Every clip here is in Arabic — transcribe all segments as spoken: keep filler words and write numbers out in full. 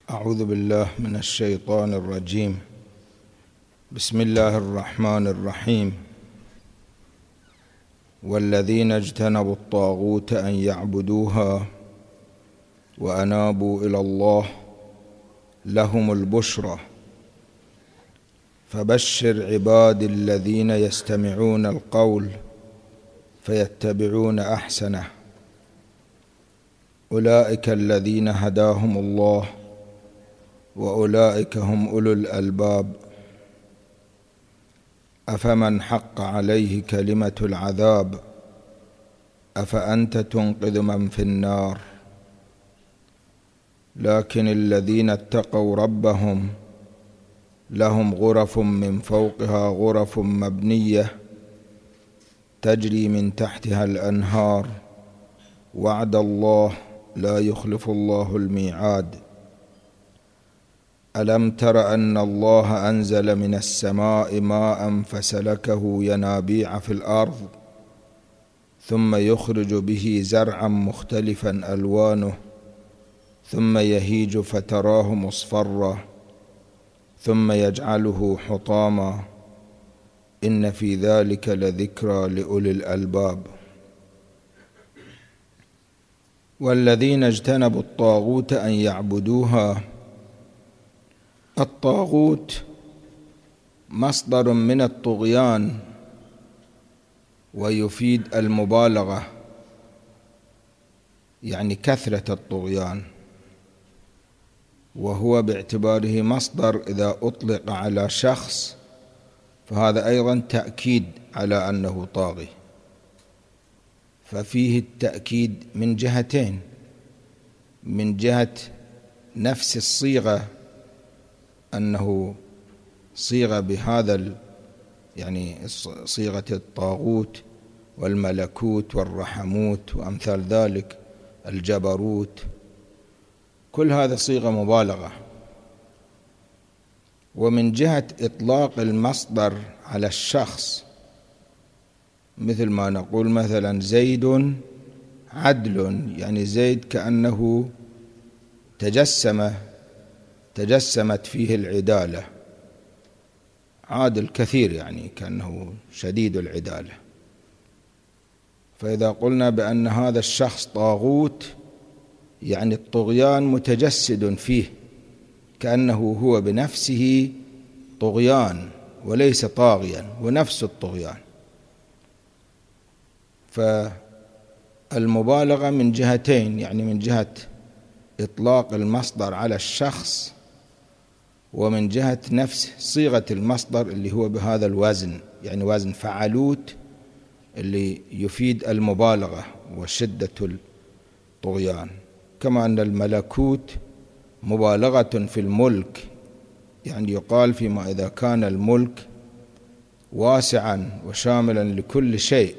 أعوذ بالله من الشيطان الرجيم. بسم الله الرحمن الرحيم. والذين اجتنبوا الطاغوت أن يعبدوها وأنابوا إلى الله لهم البشرى فبشر عبادي الذين يستمعون القول فيتبعون أحسنه أولئك الذين هداهم الله وأولئك هم أولو الألباب. أفمن حق عليه كلمة العذاب أفأنت تنقذ من في النار. لكن الذين اتقوا ربهم لهم غرف من فوقها غرف مبنية تجري من تحتها الأنهار وعد الله لا يخلف الله الميعاد. ألم تر أن الله أنزل من السماء ماء فسلكه ينابيع في الأرض ثم يخرج به زرعا مختلفا ألوانه ثم يهيج فتراه مصفرا ثم يجعله حطاما إن في ذلك لذكرى لأولي الألباب. والذين اجتنبوا الطاغوت أن يعبدوها. الطاغوت مصدر من الطغيان ويفيد المبالغة، يعني كثرة الطغيان، وهو باعتباره مصدر إذا أطلق على شخص فهذا أيضا تأكيد على أنه طاغي، ففيه التأكيد من جهتين: من جهة نفس الصيغة أنه صيغة بهذا يعني صيغة الطاغوت والملكوت والرحموت وأمثال ذلك، الجبروت، كل هذا صيغة مبالغة. ومن جهة إطلاق المصدر على الشخص، مثل ما نقول مثلا زيد عدل، يعني زيد كأنه تجسم تجسمت فيه العدالة، عادل كثير، يعني كأنه شديد العدالة. فإذا قلنا بأن هذا الشخص طاغوت يعني الطغيان متجسد فيه، كأنه هو بنفسه طغيان وليس طاغيا، ونفس الطغيان. فالمبالغة من جهتين، يعني من جهة إطلاق المصدر على الشخص، ومن جهة نفس صيغة المصدر اللي هو بهذا الوزن، يعني وزن فعلوت اللي يفيد المبالغة وشدة الطغيان. كما أن الملكوت مبالغة في الملك، يعني يقال فيما إذا كان الملك واسعا وشاملا لكل شيء،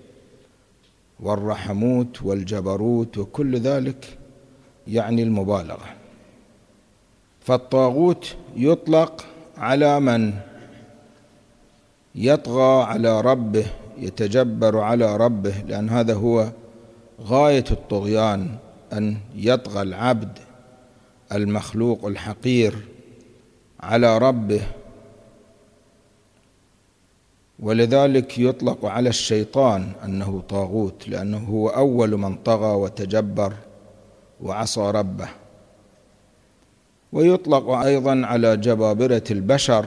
والرحموت والجبروت وكل ذلك يعني المبالغة. فالطاغوت يطلق على من يطغى على ربه، يتجبر على ربه، لأن هذا هو غاية الطغيان، أن يطغى العبد المخلوق الحقير على ربه. ولذلك يطلق على الشيطان أنه طاغوت، لأنه هو أول من طغى وتجبر وعصى ربه. ويطلق أيضا على جبابرة البشر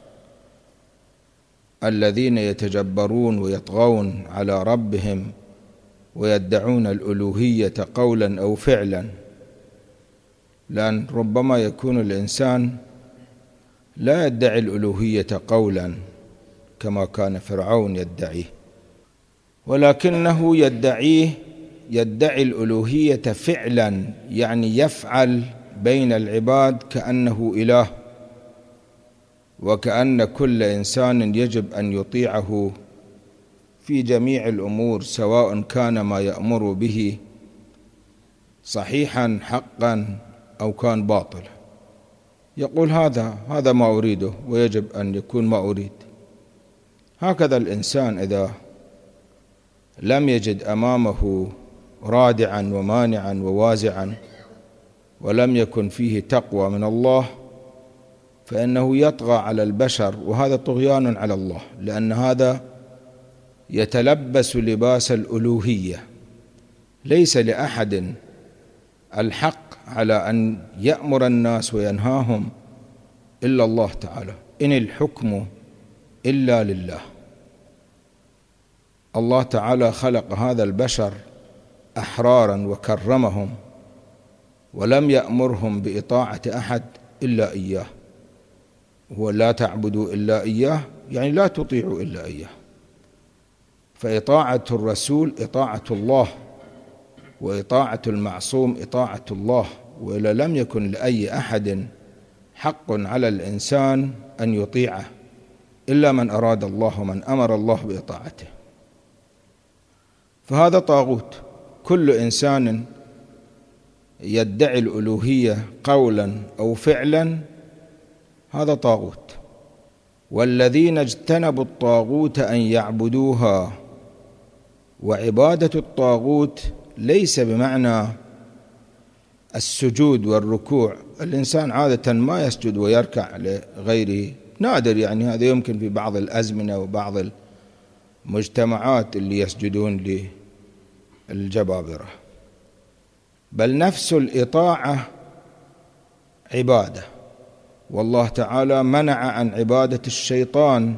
الذين يتجبرون ويطغون على ربهم ويدعون الألوهية قولا أو فعلا، لأن ربما يكون الإنسان لا يدعي الألوهية قولا كما كان فرعون يدعيه، ولكنه يدعيه يدعي الألوهية فعلا، يعني يفعل بين العباد كأنه إله، وكأن كل إنسان يجب أن يطيعه في جميع الأمور، سواء كان ما يأمر به صحيحا حقا أو كان باطلا. يقول هذا هذا ما أريده ويجب أن يكون ما أريد. هكذا الإنسان إذا لم يجد أمامه رادعا ومانعا ووازعا ولم يكن فيه تقوى من الله فإنه يطغى على البشر، وهذا طغيان على الله، لأن هذا يتلبس لباس الألوهية. ليس لأحد الحق على أن يأمر الناس وينهاهم إلا الله تعالى، إن الحكم إلا لله. الله تعالى خلق هذا البشر أحرارا وكرمهم، ولم يأمرهم بإطاعة أحد إلا إياه. هو لا تعبدوا إلا إياه، يعني لا تطيعوا إلا إياه. فإطاعة الرسول إطاعة الله، وإطاعة المعصوم إطاعة الله. وإلا لم يكن لأي أحد حق على الإنسان أن يطيعه إلا من أراد الله ومن أمر الله بإطاعته. فهذا طاغوت. كل إنسان يدعي الألوهية قولا أو فعلا هذا طاغوت. والذين اجتنبوا الطاغوت أن يعبدوها. وعبادة الطاغوت ليس بمعنى السجود والركوع. الإنسان عادة ما يسجد ويركع لغيره، نادر، يعني هذا يمكن في بعض الأزمنة وبعض المجتمعات اللي يسجدون للجبابرة. بل نفس الإطاعة عبادة، والله تعالى منع عن عبادة الشيطان.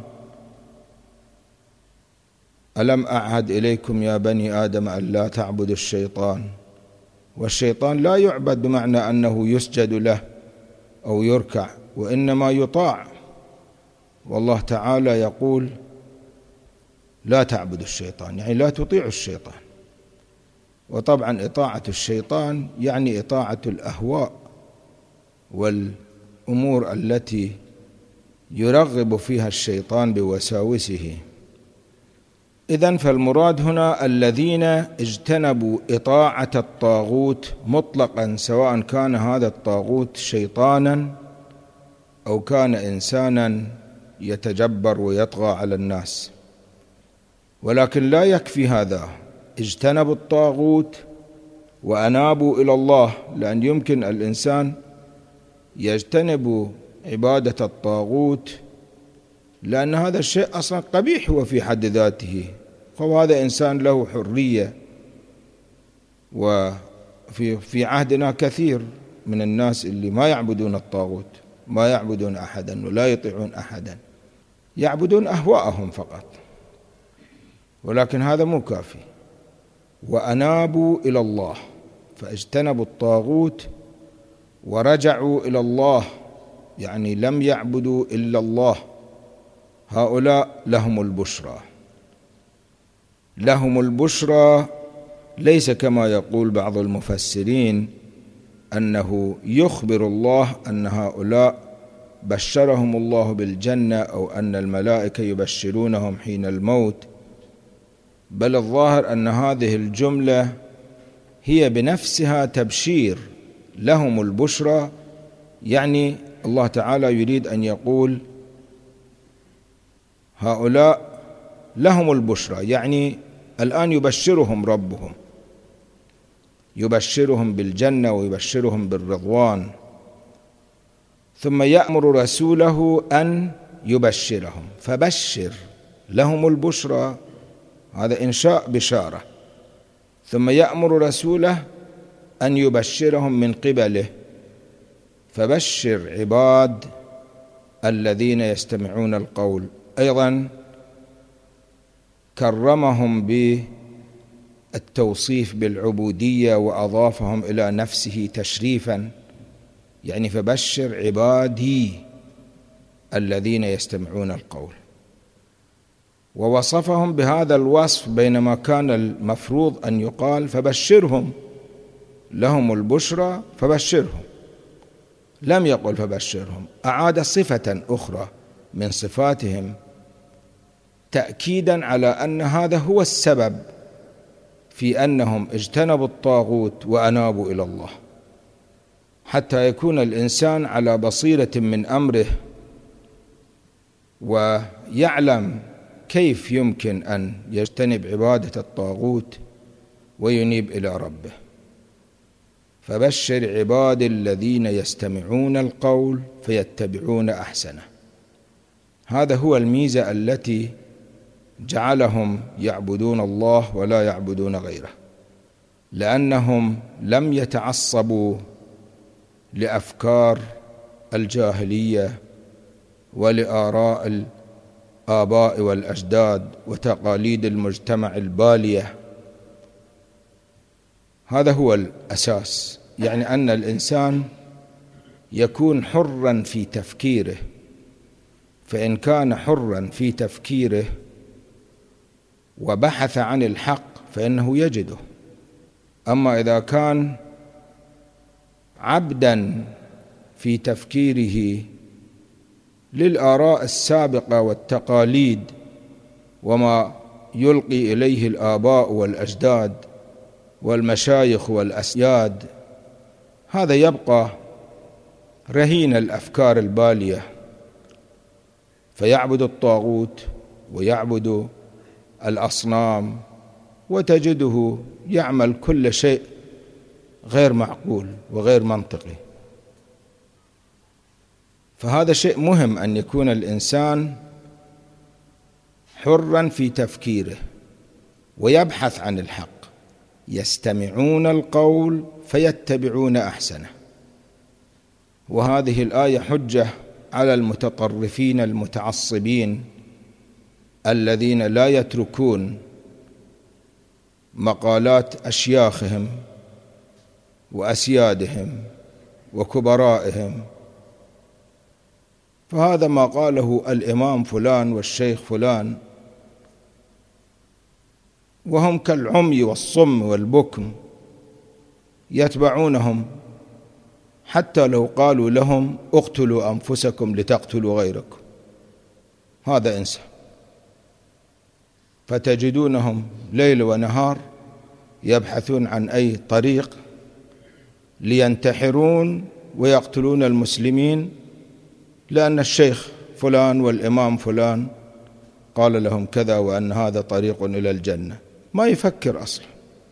ألم أعهد إليكم يا بني آدم أن لا تعبدوا الشيطان. والشيطان لا يعبد بمعنى أنه يسجد له أو يركع، وإنما يطاع. والله تعالى يقول لا تعبدوا الشيطان، يعني لا تطيعوا الشيطان. وطبعا إطاعة الشيطان يعني إطاعة الأهواء والأمور التي يرغب فيها الشيطان بوساوسه. إذن فالمراد هنا الذين اجتنبوا إطاعة الطاغوت مطلقا، سواء كان هذا الطاغوت شيطانا أو كان إنسانا يتجبر ويطغى على الناس. ولكن لا يكفي هذا، اجتنبوا الطاغوت وأنابوا إلى الله، لأن يمكن الإنسان يجتنب عبادة الطاغوت لأن هذا الشيء أصلا قبيح هو في حد ذاته، فهذا إنسان له حرية. وفي في عهدنا كثير من الناس اللي ما يعبدون الطاغوت، ما يعبدون أحدا ولا يطيعون أحدا، يعبدون أهواءهم فقط. ولكن هذا مو كافي. وأنابوا إلى الله، فاجتنبوا الطاغوت ورجعوا إلى الله، يعني لم يعبدوا إلا الله. هؤلاء لهم البشرى. لهم البشرى ليس كما يقول بعض المفسرين أنه يخبر الله أن هؤلاء بشرهم الله بالجنة أو أن الملائكة يبشرونهم حين الموت، بل الظاهر أن هذه الجملة هي بنفسها تبشير. لهم البشرى يعني الله تعالى يريد أن يقول هؤلاء لهم البشرى، يعني الآن يبشرهم ربهم، يبشرهم بالجنة ويبشرهم بالرضوان. ثم يأمر رسوله أن يبشرهم، فبشر لهم البشرى، هذا إنشاء بشارة. ثم يأمر رسوله أن يبشرهم من قبله، فبشر عباد الذين يستمعون القول. أيضا كرمهم بالتوصيف بالعبودية وأضافهم إلى نفسه تشريفا، يعني فبشر عبادي الذين يستمعون القول. ووصفهم بهذا الوصف بينما كان المفروض أن يقال فبشرهم لهم البشرى فبشرهم، لم يقل فبشرهم، أعاد صفة أخرى من صفاتهم تأكيدا على أن هذا هو السبب في أنهم اجتنبوا الطاغوت وأنابوا إلى الله، حتى يكون الإنسان على بصيرة من أمره ويعلم كيف يمكن أن يجتنب عبادة الطاغوت وينيب إلى ربه. فبشر عبادي الذين يستمعون القول فيتبعون أحسنه. هذا هو الميزة التي جعلهم يعبدون الله ولا يعبدون غيره، لأنهم لم يتعصبوا لأفكار الجاهلية ولآراء الآباء والأجداد وتقاليد المجتمع البالية. هذا هو الأساس، يعني أن الإنسان يكون حرا في تفكيره، فإن كان حرا في تفكيره وبحث عن الحق فإنه يجده. أما إذا كان عبدا في تفكيره للآراء السابقة والتقاليد وما يلقي إليه الآباء والأجداد والمشايخ والأسياد، هذا يبقى رهين الأفكار البالية، فيعبد الطاغوت ويعبد الأصنام، وتجده يعمل كل شيء غير معقول وغير منطقي. فهذا شيء مهم أن يكون الإنسان حرا في تفكيره ويبحث عن الحق. يستمعون القول فيتبعون أحسنه. وهذه الآية حجة على المتطرفين المتعصبين الذين لا يتركون مقالات أشياخهم وأسيادهم وكبرائهم. فهذا ما قاله الإمام فلان والشيخ فلان، وهم كالعمي والصم والبكم يتبعونهم حتى لو قالوا لهم اقتلوا أنفسكم لتقتلوا غيركم، هذا انسى. فتجدونهم ليل ونهار يبحثون عن أي طريق لينتحرون ويقتلون المسلمين، لأن الشيخ فلان والإمام فلان قال لهم كذا وأن هذا طريق إلى الجنة. ما يفكر أصلا،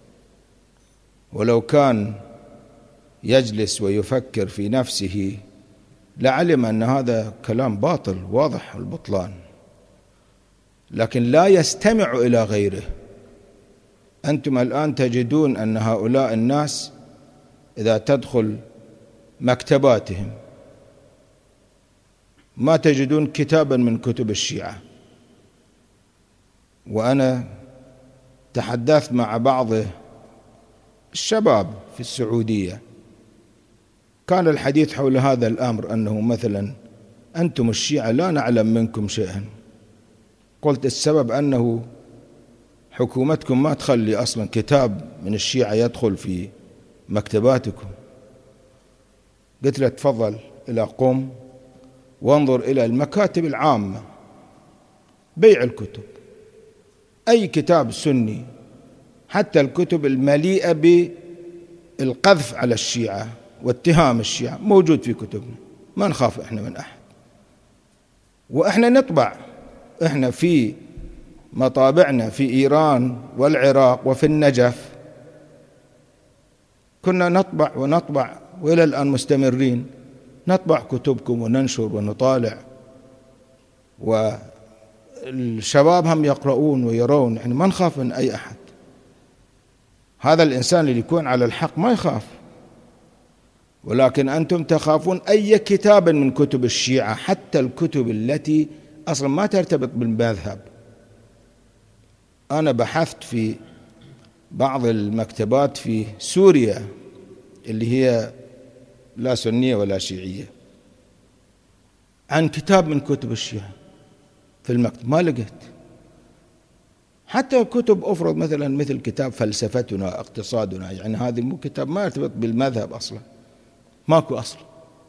ولو كان يجلس ويفكر في نفسه لعلم أن هذا كلام باطل واضح البطلان، لكن لا يستمع إلى غيره. أنتم الآن تجدون أن هؤلاء الناس إذا تدخل مكتباتهم ما تجدون كتابا من كتب الشيعة. وأنا تحدثت مع بعض الشباب في السعودية، كان الحديث حول هذا الأمر، أنه مثلا أنتم الشيعة لا نعلم منكم شيئا. قلت السبب أنه حكومتكم ما تخلي أصلا كتاب من الشيعة يدخل في مكتباتكم. قلت له تفضل إلى قم وانظر إلى المكاتب العامة، بيع الكتب، أي كتاب سني، حتى الكتب المليئة بالقذف على الشيعة واتهام الشيعة موجود في كتبنا، ما نخاف إحنا من أحد. وإحنا نطبع، إحنا في مطابعنا في إيران والعراق وفي النجف كنا نطبع ونطبع، وإلى الآن مستمرين نطبع كتبكم وننشر ونطالع، والشباب هم يقرؤون ويرون، يعني ما نخاف من أي أحد. هذا الإنسان اللي يكون على الحق ما يخاف، ولكن أنتم تخافون أي كتاب من كتب الشيعة، حتى الكتب التي أصلا ما ترتبط بالمذهب. أنا بحثت في بعض المكتبات في سوريا اللي هي لا سنية ولا شيعية عن كتاب من كتب الشيعة في المكتب، ما لقيت. حتى كتب أفرض مثلا مثل كتاب فلسفتنا اقتصادنا، يعني هذه مو كتاب ما يرتبط بالمذهب أصلا، ماكو أصلا.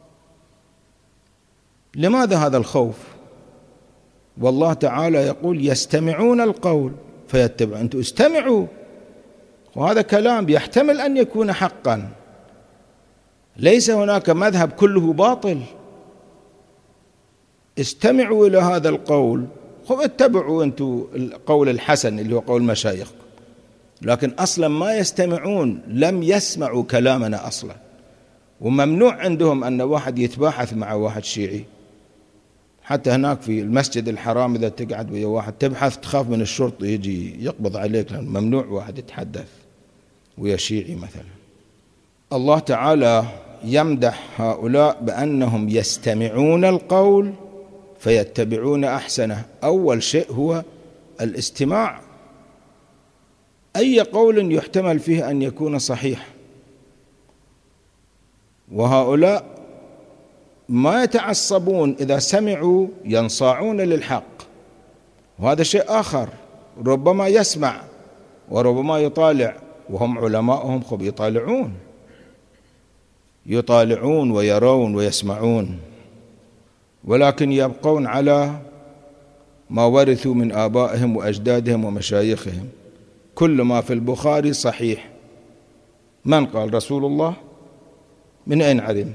لماذا هذا الخوف؟ والله تعالى يقول يستمعون القول فيتبعون. أنتم استمعوا، وهذا كلام يحتمل أن يكون حقا، ليس هناك مذهب كله باطل. استمعوا إلى هذا القول، اتبعوا أنتم القول الحسن اللي هو قول مشايخكم، لكن أصلا ما يستمعون، لم يسمعوا كلامنا أصلا. وممنوع عندهم أن واحد يتباحث مع واحد شيعي. حتى هناك في المسجد الحرام إذا تقعد ويا واحد تبحث تخاف من الشرطة يجي يقبض عليك، لأن ممنوع واحد يتحدث ويا شيعي مثلا. الله تعالى يمدح هؤلاء بأنهم يستمعون القول فيتبعون أحسنه. أول شيء هو الاستماع، أي قول يحتمل فيه أن يكون صحيح، وهؤلاء ما يتعصبون، إذا سمعوا ينصاعون للحق. وهذا شيء آخر، ربما يسمع وربما يطالع، وهم علماءهم خب يطالعون يطالعون ويرون ويسمعون، ولكن يبقون على ما ورثوا من آبائهم وأجدادهم ومشايخهم. كل ما في البخاري صحيح. من قال؟ رسول الله. من أين علمت؟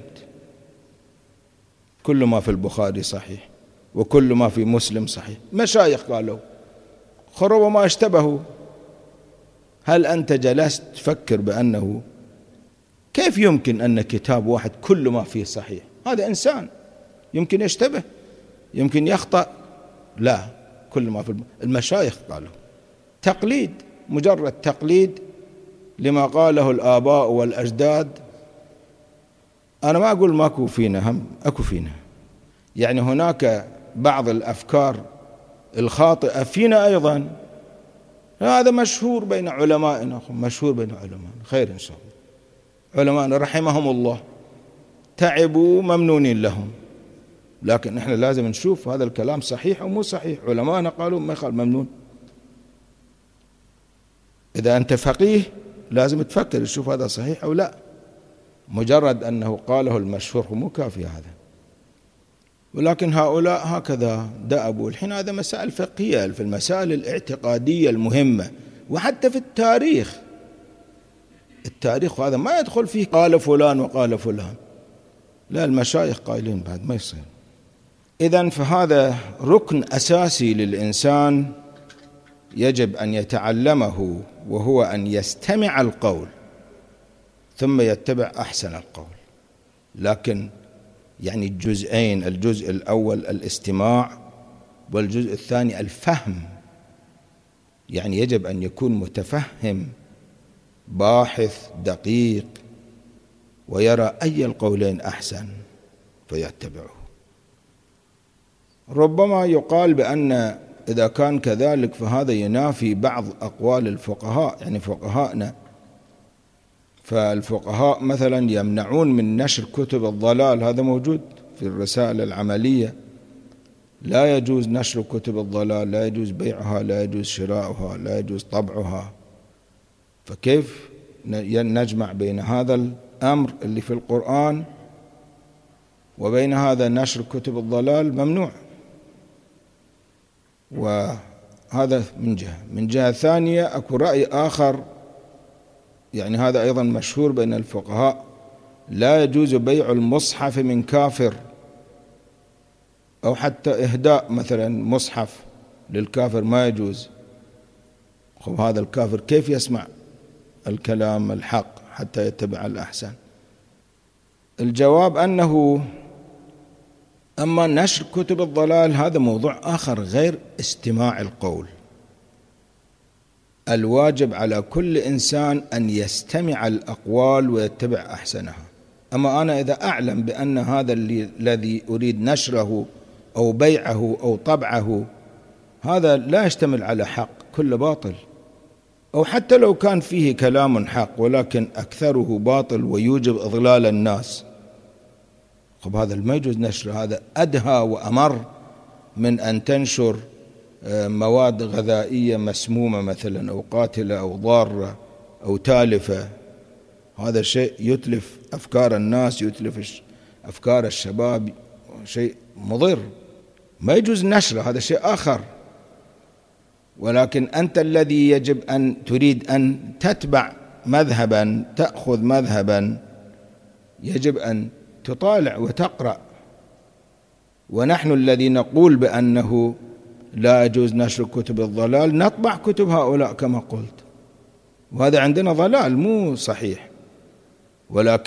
كل ما في البخاري صحيح، وكل ما في مسلم صحيح. مشايخ قالوا، خروا ما اشتبهوا. هل أنت جلست تفكر بأنه كيف يمكن أن كتاب واحد كل ما فيه صحيح؟ هذا إنسان يمكن يشتبه، يمكن يخطأ. لا، كل ما في المشايخ قالوا. تقليد، مجرد تقليد لما قاله الآباء والأجداد. أنا ما أقول ماكو فينا هم، أكو فينا، يعني هناك بعض الأفكار الخاطئة فينا أيضا. هذا مشهور بين علمائنا، مشهور بين علمائنا، خير إن شاء الله. علمائنا رحمهم الله تعبوا ممنونين لهم، لكن نحن لازم نشوف هذا الكلام صحيح أو مو صحيح. علمائنا قالوا ما يخال ممنون. إذا أنت فقيه لازم تفكر تشوف هذا صحيح أو لا. مجرد أنه قاله المشهور مو كافي هذا. ولكن هؤلاء هكذا دأبوا. الحين هذا مسائل فقهية، في المسائل الاعتقادية المهمة، وحتى في التاريخ. التاريخ هذا ما يدخل فيه قال فلان وقال فلان، لا، المشايخ قائلين بعد ما يصير. إذن فهذا ركن أساسي للإنسان يجب أن يتعلمه، وهو أن يستمع القول ثم يتبع أحسن القول. لكن يعني الجزئين، الجزء الأول الاستماع والجزء الثاني الفهم. يعني يجب أن يكون متفهم باحث دقيق ويرى أي القولين أحسن فيتبعه. ربما يقال بأن إذا كان كذلك فهذا ينافي بعض أقوال الفقهاء، يعني فقهاءنا. فالفقهاء مثلا يمنعون من نشر كتب الضلال، هذا موجود في الرسائل العملية. لا يجوز نشر كتب الضلال، لا يجوز بيعها، لا يجوز شراؤها، لا يجوز طبعها. فكيف نجمع بين هذا الأمر اللي في القرآن وبين هذا نشر كتب الضلال؟ ممنوع. وهذا من جهة. من جهة ثانية أكو رأي آخر، يعني هذا أيضا مشهور بين الفقهاء، لا يجوز بيع المصحف من كافر، أو حتى إهداء مثلا مصحف للكافر ما يجوز. خب هذا الكافر كيف يسمع الكلام الحق حتى يتبع الأحسن؟ الجواب أنه أما نشر كتب الضلال هذا موضوع آخر غير استماع القول. الواجب على كل إنسان أن يستمع الأقوال ويتبع أحسنها. أما أنا إذا أعلم بأن هذا الذي أريد نشره أو بيعه أو طبعه هذا لا يشتمل على حق، كل باطل، أو حتى لو كان فيه كلام حق ولكن أكثره باطل ويوجب إضلال الناس، خب هذا ما يجوز نشره. هذا أدهى وأمر من أن تنشر مواد غذائية مسمومة مثلا، أو قاتلة أو ضارة أو تالفة. هذا شيء يتلف أفكار الناس، يتلف أفكار الشباب، شيء مضر، ما يجوز نشره، هذا شيء آخر. ولكن أنت الذي يجب أن تريد أن تتبع مذهبا، تأخذ مذهبا، يجب أن تطالع وتقرأ. ونحن الذي نقول بأنه لا يجوز نشر كتب الضلال نطبع كتب هؤلاء كما قلت، وهذا عندنا ضلال مو صحيح. ولكن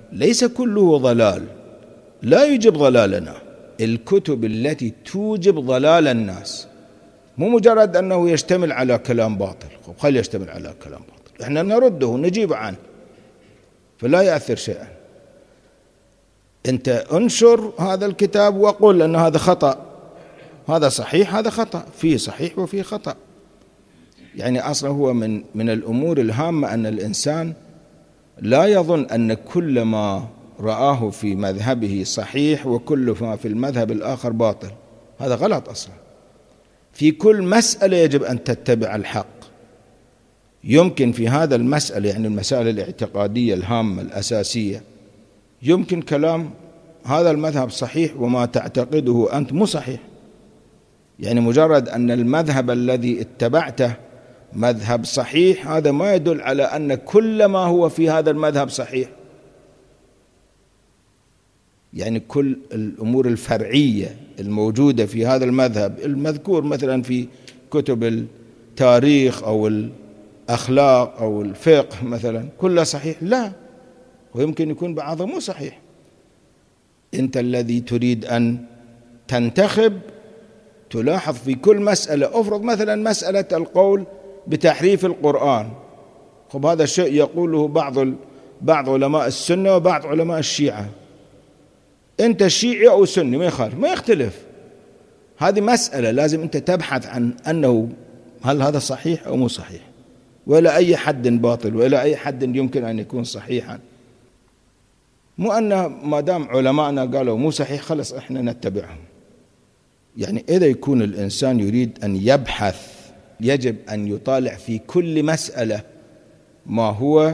ليس كله ضلال، لا يوجب ضلالنا. الكتب التي توجب ضلال الناس، مو مجرد أنه يشتمل على كلام باطل، خلي يشتمل على كلام باطل، إحنا نرده ونجيب عنه فلا يأثر شيئا. أنت انشر هذا الكتاب وقل أن هذا خطأ، هذا صحيح هذا خطأ، فيه صحيح وفيه خطأ. يعني أصلا هو من من الأمور الهامة أن الإنسان لا يظن أن كل ما رآه في مذهبه صحيح وكل ما في المذهب الآخر باطل، هذا غلط أصلا. في كل مسألة يجب أن تتبع الحق. يمكن في هذا المسألة، يعني المسائل الاعتقادية الهامة الأساسية، يمكن كلام هذا المذهب صحيح وما تعتقده أنت مو صحيح. يعني مجرد أن المذهب الذي اتبعته مذهب صحيح، هذا ما يدل على أن كل ما هو في هذا المذهب صحيح. يعني كل الأمور الفرعية الموجودة في هذا المذهب المذكور مثلا في كتب التاريخ أو الأخلاق أو الفقه مثلا كلها صحيح؟ لا، ويمكن يكون بعضها مو صحيح. أنت الذي تريد أن تنتخب تلاحظ في كل مسألة، أفرض مثلا مسألة القول بتحريف القرآن، خب هذا الشيء يقوله بعض بعض علماء السنة وبعض علماء الشيعة، أنت شيعي أو سني ما يخالف، ما يختلف. هذه مسألة لازم أنت تبحث عن أنه هل هذا صحيح أو مو صحيح، ولا أي حد باطل ولا أي حد يمكن أن يكون صحيحا. مو أن ما دام علماءنا قالوا مو صحيح خلص إحنا نتبعهم. يعني إذا يكون الإنسان يريد أن يبحث يجب أن يطالع في كل مسألة ما هو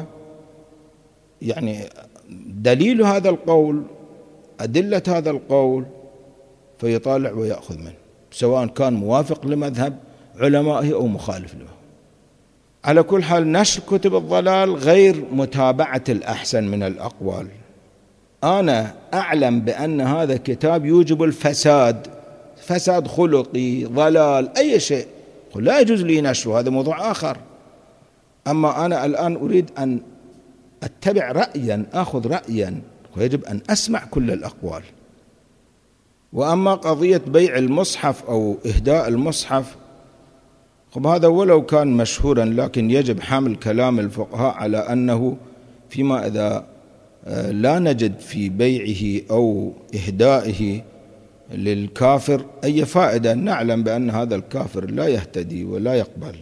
يعني دليل هذا القول، أدلة هذا القول، فيطالع ويأخذ منه سواء كان موافق لمذهب علمائه أو مخالف له. على كل حال نشر كتب الضلال غير متابعة الأحسن من الأقوال. أنا أعلم بأن هذا كتاب يوجب الفساد، فساد خلقي، ضلال، أي شيء، لا يجوز لي نشره، هذا موضوع آخر. أما أنا الآن أريد أن أتبع رأيا، أخذ رأيا، ويجب أن أسمع كل الأقوال. وأما قضية بيع المصحف أو إهداء المصحف، خب هذا ولو كان مشهورا لكن يجب حمل كلام الفقهاء على أنه فيما إذا لا نجد في بيعه أو إهدائه للكافر أي فائدة، نعلم بأن هذا الكافر لا يهتدي ولا يقبل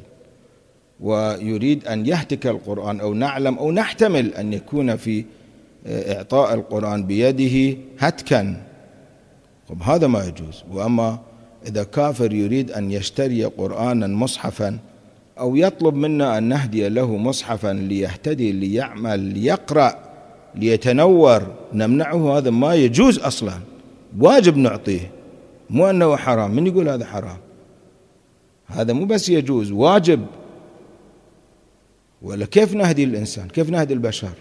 ويريد أن يهتك القرآن، أو نعلم أو نحتمل أن يكون في إعطاء القرآن بيده هتكا، طب هذا ما يجوز. وأما إذا كافر يريد أن يشتري قرآنا مصحفا أو يطلب منا أن نهدي له مصحفا ليهتدي ليعمل ليقرأ ليتنور، نمنعه، هذا ما يجوز أصلا، واجب نعطيه، مو أنه حرام. من يقول هذا حرام؟ هذا مو بس يجوز، واجب. ولا كيف نهدي الإنسان؟ كيف نهدي البشر؟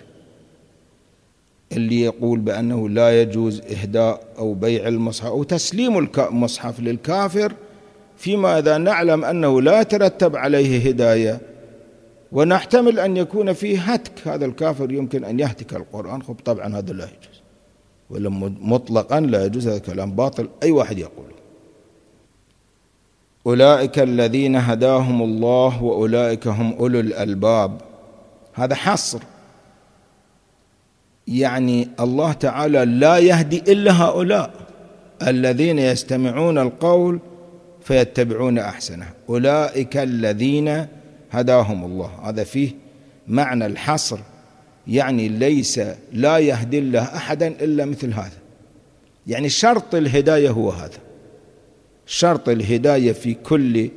اللي يقول بأنه لا يجوز إهداء أو بيع المصحف أو تسليم المصحف للكافر فيما إذا نعلم أنه لا يترتب عليه هداية ونحتمل أن يكون فيه هتك، هذا الكافر يمكن أن يهتك القرآن، خب طبعا هذا لا يجوز، ولا مطلقا لا يجوز، هذا كلام باطل أي واحد يقوله. أولئك الذين هداهم الله وأولئك هم أولو الألباب، هذا حصر، يعني الله تعالى لا يهدي إلا هؤلاء الذين يستمعون القول فيتبعون أحسنه، أولئك الذين هداهم الله، هذا فيه معنى الحصر، يعني ليس لا يهدي الله أحدا إلا مثل هذا. يعني شرط الهداية هو هذا، شرط الهداية في كل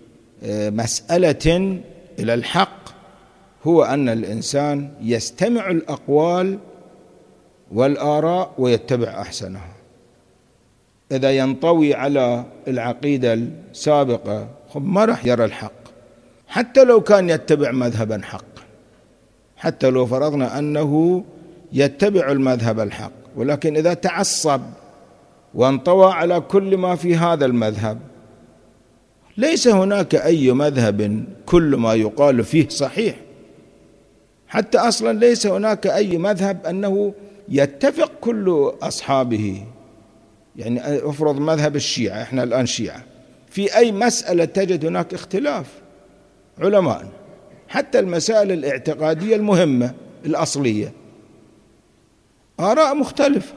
مسألة إلى الحق هو أن الإنسان يستمع الأقوال والآراء ويتبع أحسنها. إذا ينطوي على العقيدة السابقة خب ما راح يرى الحق، حتى لو كان يتبع مذهبا حق، حتى لو فرضنا أنه يتبع المذهب الحق، ولكن إذا تعصب وانطوى على كل ما في هذا المذهب، ليس هناك أي مذهب كل ما يقال فيه صحيح، حتى أصلا ليس هناك أي مذهب أنه يتفق كل أصحابه. يعني افرض مذهب الشيعة، احنا الآن شيعة، في أي مسألة تجد هناك اختلاف علماء، حتى المسائل الاعتقادية المهمة الأصلية آراء مختلفة.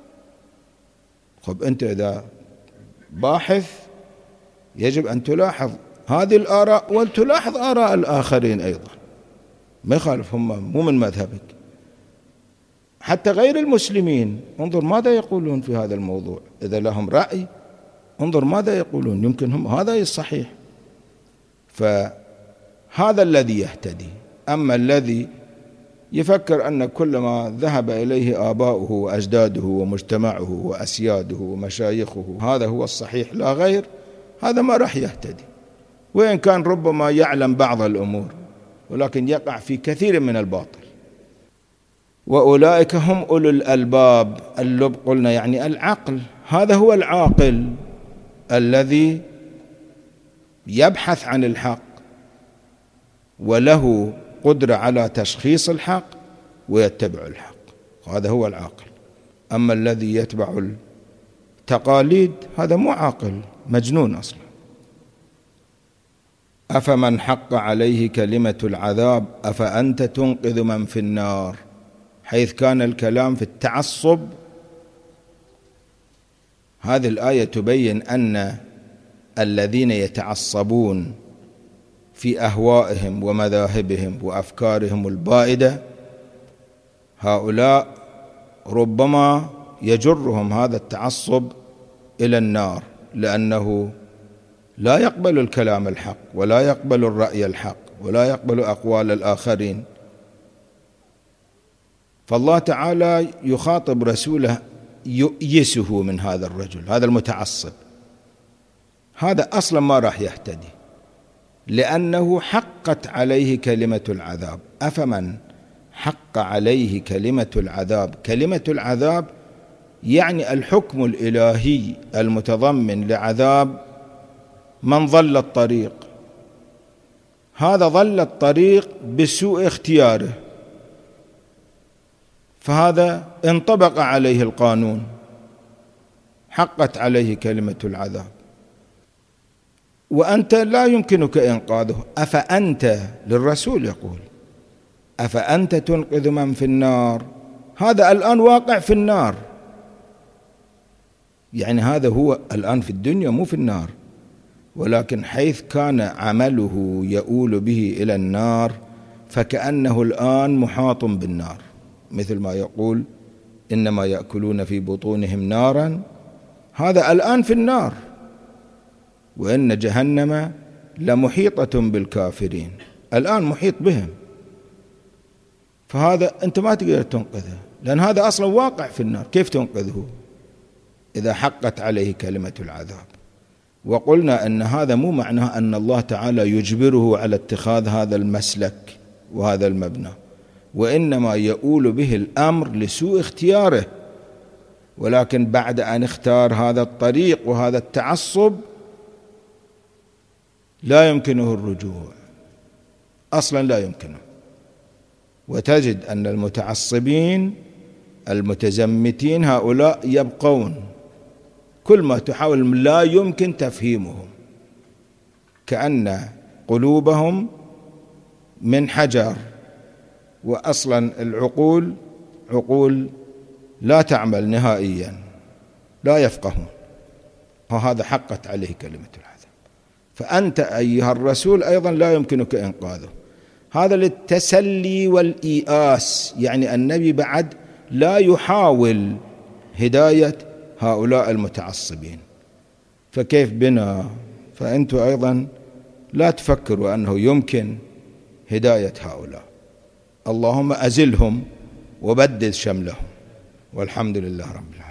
خب أنت إذا باحث يجب أن تلاحظ هذه الآراء وتلاحظ آراء الآخرين أيضا، ما يخالف، هم مو من مذهبك. حتى غير المسلمين انظر ماذا يقولون في هذا الموضوع، إذا لهم رأي انظر ماذا يقولون، يمكن هم هذا الصحيح. فهذا الذي يهتدي. أما الذي يفكر أن كل ما ذهب إليه آباؤه وأجداده ومجتمعه وأسياده ومشايخه هذا هو الصحيح لا غير، هذا ما راح يهتدي، وإن كان ربما يعلم بعض الأمور ولكن يقع في كثير من الباطل. وأولئك هم أولو الألباب. اللب قلنا يعني العقل، هذا هو العاقل الذي يبحث عن الحق وله قدرة على تشخيص الحق ويتبع الحق، هذا هو العاقل. أما الذي يتبع التقاليد هذا مو عاقل، مجنون أصلا. أفمن حق عليه كلمة العذاب أفأنت تنقذ من في النار، حيث كان الكلام في التعصب. هذه الآية تبين أن الذين يتعصبون في أهوائهم ومذاهبهم وأفكارهم البائدة، هؤلاء ربما يجرهم هذا التعصب إلى النار، لأنه لا يقبل الكلام الحق ولا يقبل الرأي الحق ولا يقبل أقوال الآخرين. فالله تعالى يخاطب رسوله يؤيسه من هذا الرجل، هذا المتعصب، هذا أصلا ما راح يهتدي، لأنه حقت عليه كلمة العذاب. أفمن حق عليه كلمة العذاب، كلمة العذاب يعني الحكم الإلهي المتضمن لعذاب من ضل الطريق. هذا ضل الطريق بسوء اختياره، فهذا انطبق عليه القانون، حقت عليه كلمة العذاب، وأنت لا يمكنك إنقاذه. أفأنت للرسول يقول أفأنت تنقذ من في النار، هذا الآن واقع في النار، يعني هذا هو الآن في الدنيا مو في النار، ولكن حيث كان عمله يؤول به إلى النار فكأنه الآن محاط بالنار، مثل ما يقول إنما يأكلون في بطونهم نارا، هذا الآن في النار، وإن جهنم لمحيطة بالكافرين، الآن محيط بهم. فهذا أنت ما تقدر تنقذه، لأن هذا أصلا واقع في النار، كيف تنقذه إذا حقت عليه كلمة العذاب؟ وقلنا أن هذا مو معناه أن الله تعالى يجبره على اتخاذ هذا المسلك وهذا المبنى، وإنما يؤول به الأمر لسوء اختياره، ولكن بعد أن اختار هذا الطريق وهذا التعصب لا يمكنه الرجوع، أصلا لا يمكنه. وتجد أن المتعصبين المتزمتين هؤلاء يبقون، كل ما تحاول لا يمكن تفهيمهم، كأن قلوبهم من حجر، وأصلا العقول عقول لا تعمل نهائيا، لا يفقهون، وهذا حقت عليه كلمة العذاب. فأنت أيها الرسول أيضا لا يمكنك إنقاذه، هذا للتسلي والإياس، يعني النبي بعد لا يحاول هداية هؤلاء المتعصبين، فكيف بنا؟ فأنتم أيضا لا تفكروا أنه يمكن هداية هؤلاء، اللهم أزلهم وبدد شملهم، والحمد لله رب العالمين.